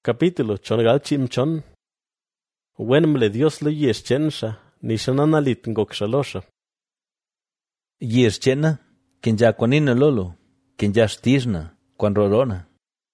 Capítulo chongal chimchon. Wenmle Dios lo yeschensha, ni shananalit ngokshalosha. Yeschena, kenja konina lolo, kenja stisna, kwan rorona.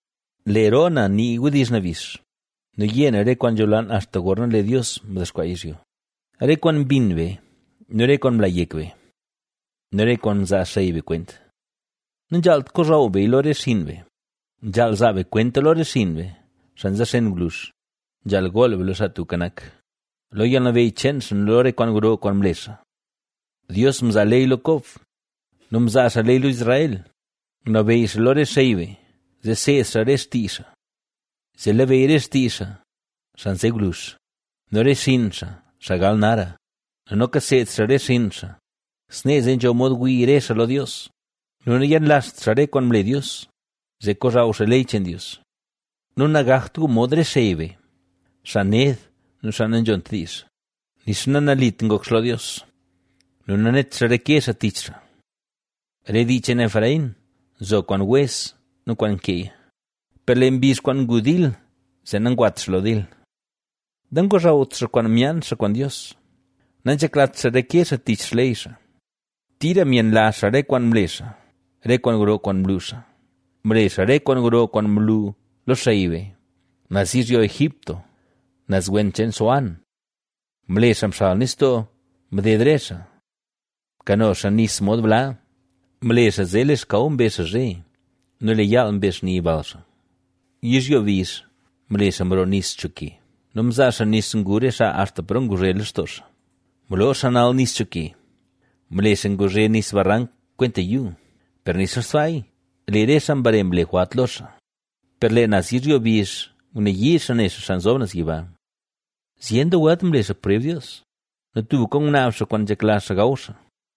Lerona ni widisna vis. No yena re kwan jolan hasta gorna le Dios mdesquaisio. Re kwan binve, no re kwan blayekve. No re kwan za seive kwent. No jalt kozaube ilore sinve. Jal zabe kwenta lore sinve. Sanza sen glus. Jal golbe lo satu kanak. Lo yan la vei chensen lore kwan guro kwan mlesa. Dios mza leilo kov. No mza sa leilo Israel. No veis lore seive. Ze sesa restisa. Ze leve restisa. Sanze glus. No resinsa. Sagal nara. No kaset sa resinsa. Snez en jo mod gui resa lo Dios. No yan last sare kwan mle Dios. Ze cosa o se leichen Dios. No nagachtu modre seive. Saned no sanan jontris. Ni snanalit ngoxlo Dios. No nanet sare kiesa tichra. Re dichen Efraín. Zo kwan wes. No kwan kei. Per lembis kwan gudil. Zenan guatslo dil. Dan cosa otra kwan mian sa kwan Dios. Nanchaklat sare kiesa tichleisa. Tira mien la sare kwan mlesa. Re kwan guro kwan blusa. Mlesa re kwan guro kwan mlu. Lo seive. Nazir yo Egipto. Nas wenchen soan. Mlesam sal nisto. Mdedresa. Canosa nis mod bla. Mlesa zeles kaum besa ze. No le yal mbes ni balsa. Yis yo vis. Mlesa mro nis chuki. No mzasa nis ngure sa hasta prongure lestosa. Mlosa nal nis chuki. Mlesa ngure nis barrank cuente yu. Per nis asfai. Le resam baremble huatlosa. Per le nazir yo vis. Una yisa nesa sanzonas giva. Siendo huatam lesa previos. No tuvo con una absa cuando clasa gausa.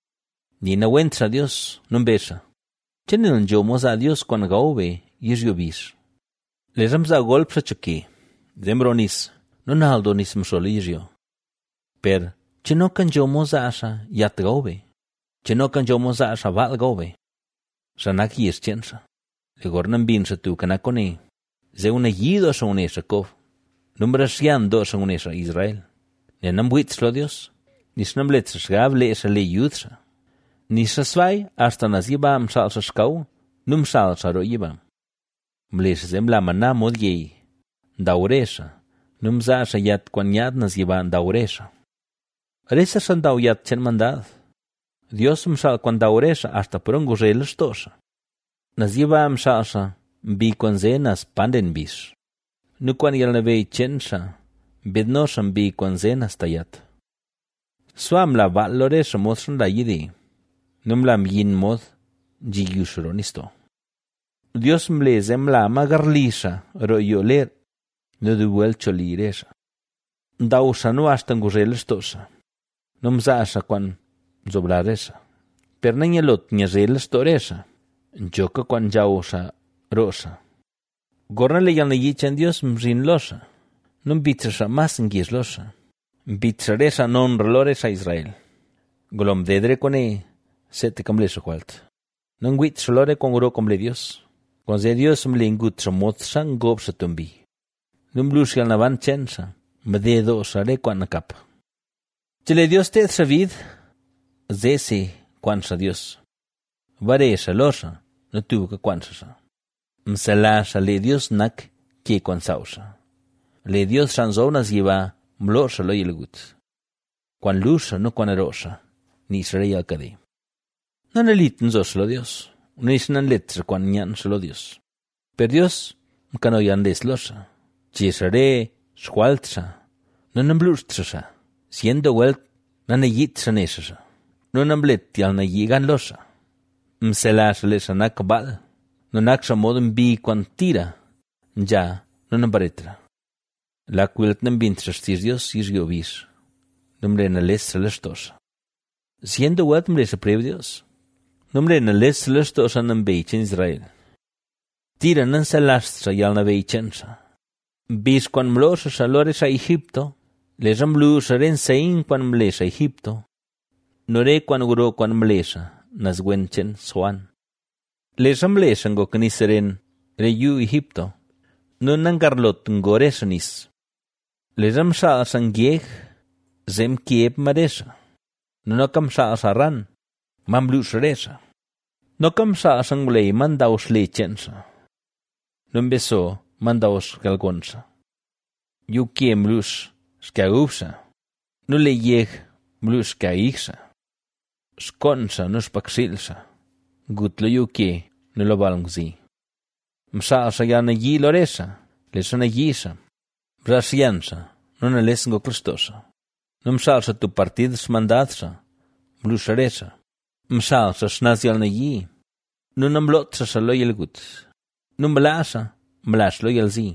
Ni na wentra Dios, no besa. Chenen jo moza Dios con gaube, yis yo vis. Les amza golpsa chuki. Zembronis, no naldo nis msoligio. Per, cheno kan jo moza asa yat gaube. Cheno kan jo moza asa val gaube. Sanaki yes chensa. Le gornan binsa tu kanakone. Ze una yido sa unesa kov. Numbrasian do sa unesa Israel. Ne nam wits lo Dios. Nis nam letsa sgavle esa le yudsa. Nis sa svai hasta nas yibam salsa skau. Num salsa ro yibam. Mlesa zembla mana mod yei. Dauresa. Num zasa yat kwan yad nas yibam dauresa. Resa san dau yat chen mandad. Dios msal kwan dauresa hasta prongo reles tosa. Nas yibam salsa. Bi kwan zenas panden bis. Nu kwan yal navei chensa. Bednosam bi kwan zenas tayat. Swam la valore sa mosran la yidi. Num lam yin mod. Jiyushro nisto. Dios mlezem la magarlisa. Ro yoler. No duel choliresa. Dausa no hasta ngureles tosa. Num zasa kwan zoblaresa. Per nanyalot nyazeles toresa. Njoka kwan jausa rosa. Gorna le yan yichan Dios mrin losa. Num bitrasa mas ngis losa. Bitraresa non relores a Israel. Golom dedre kone sete kamlesa kwalt. Nung wits lore con uro komle Dios. Con ze Dios mlingut sa motsa ngob sa tumbi. Num blusial na van chensa. Mdedo sa re kwan nakap. Chile Dios te sa vid. Zese kwan sa Dios. Vare sa losa. No tuvo ka kwan sa. Msalasa le Dios nak ke kwan sausa. Le Dios sanzonas lleva mlosa lo yelgut. Kwan lusa no kwan erosa. Ni sare alcade. Nan elitin zos lo Dios. Nis nan letra kwan nyan lo Dios. Per Dios mkano yan des losa. Chesare squaltra. No nan blustra. Siendo wel nan yitra nesasa. No nan blet yal na yigan losa. Msalasa le sanak bal. No naksa modem bi kwan tira. Ja, no nambaretra. La quilt nem bintras tis Dios yis yo vis. Numre na les lestosa. Siendo wat mre se prev Dios. Numre na les lestosa nam beichen Israel. Tira nan sa lastra yal na beichensa. Bis kwan mlosa sa lores a Egipto. Les amblu sa ren sein kwan mlesa Egipto. Nore kwan guro kwan mlesa. Nas wenchen soan. Les amlesan go kaniseren re yu Egipto. no nangarlot ngoresanis. Lesam sa sangieg, zem kiep maresa. No kam sa asaran, mamblus resa. No kam sa asanglei mandaos lechensa. No beso mandaos galgonsa. Yu kiem blus skagufsa. No le yeg blus skaigsa. Skonsa no spaksilsa. Gutlo yu ke no lo balngzi. Msa sa yana yi loresa, lesona yisa. Brasiansa, no na lesengo Cristosa. No msalsa tu partidas mandatsa, blusaresa. Msalsa snazial na yi. No namblotsa sa loyal gut. No mblasa, mblas loyal zi.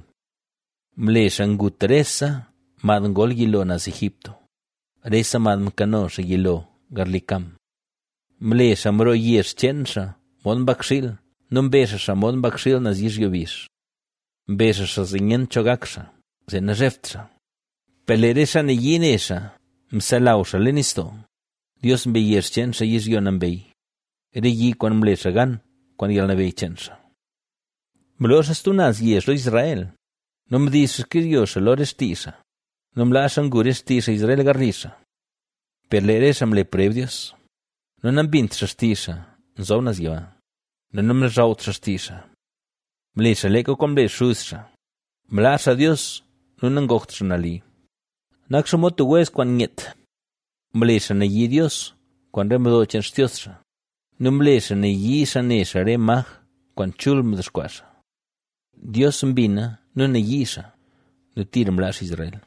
Mlesa ngut resa, madngol gilo nas Egipto. Resa madmkano sa gilo, garlikam. Mlesa mro yes chensa, mon baksil. No mbesa sa mon baksil nas yisgiovis. Mbesa sa zingen chogaksa. Se nazeftra. Peleresa ne yinesa, msalausa lenisto. Dios mbe yerchensa yisgionambei. Ere yi kwan mlesa gan, kwan yalnabei chensa. Mlosas tu nas yeslo Israel. No mdis kiriosa lorestisa. No mlasan gurestisa Israel garrisa. Peleresa mle previos. No nambintrastisa, zonas yava. No namrautrastisa. Mlesa leko kom le shusra. Mlasa Dios, no nangochtran ali. Naksamotu wes kwan nyet. Mlesa na yi Dios, kwan remedo chenstiosra. No mlesa na yi sanesa re mach, kwan chul mdesquasa. Dios mbina, no na yisa, no tira mlas Israel.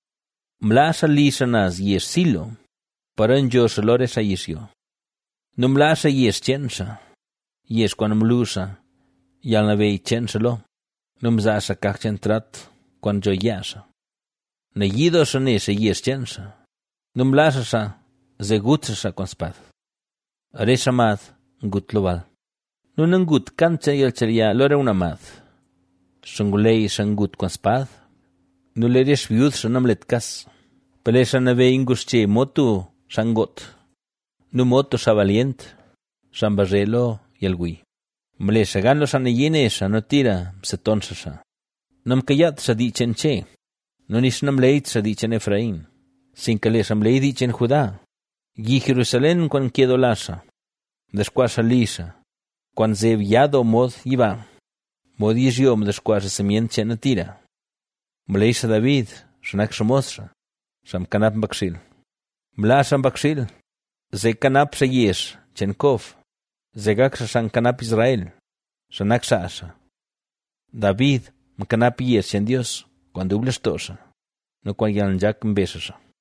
Mlasa lisa nas yes silo, para enjos lores a yisio. No mlasa yes chensa, yes kwan mlusa, yal na vei chensalo, no mzasa kachentrat, kwan jo yasa. Na yido sanesa yes chensa, no mlasa sa, zegutsa sa kwan spad. Aresa mad, ngut lobal. No nangut kancha yal charia lore una mad. Sangulei sangut kwan spad. No le res viud sanamlet kas. Pelesa na ve ingusche motu sangot. No moto sa valient. San barrelo y el gui. Mlesa ganlo sanayine sa no tira se tonsa sa. Nam kayat sa dichen che. No nisnam leit sa dichen Efraín. Sin que les am lei dichen Judá. Gi Jerusalén kwan quedo lasa. Desquasa lisa. Kwan zeviado mod iba. Mod yom desquasa semient na tira. Mleisa David, sanak samosra. Sam kanap baksil. Mlasam baksil. Ze kanap sa yes, chenkov. Zegak sa san kanap Israel. Sanak sa asa. David, mkanap yes en Dios, cuando ublestosa. No kwan yan jak mbesasa.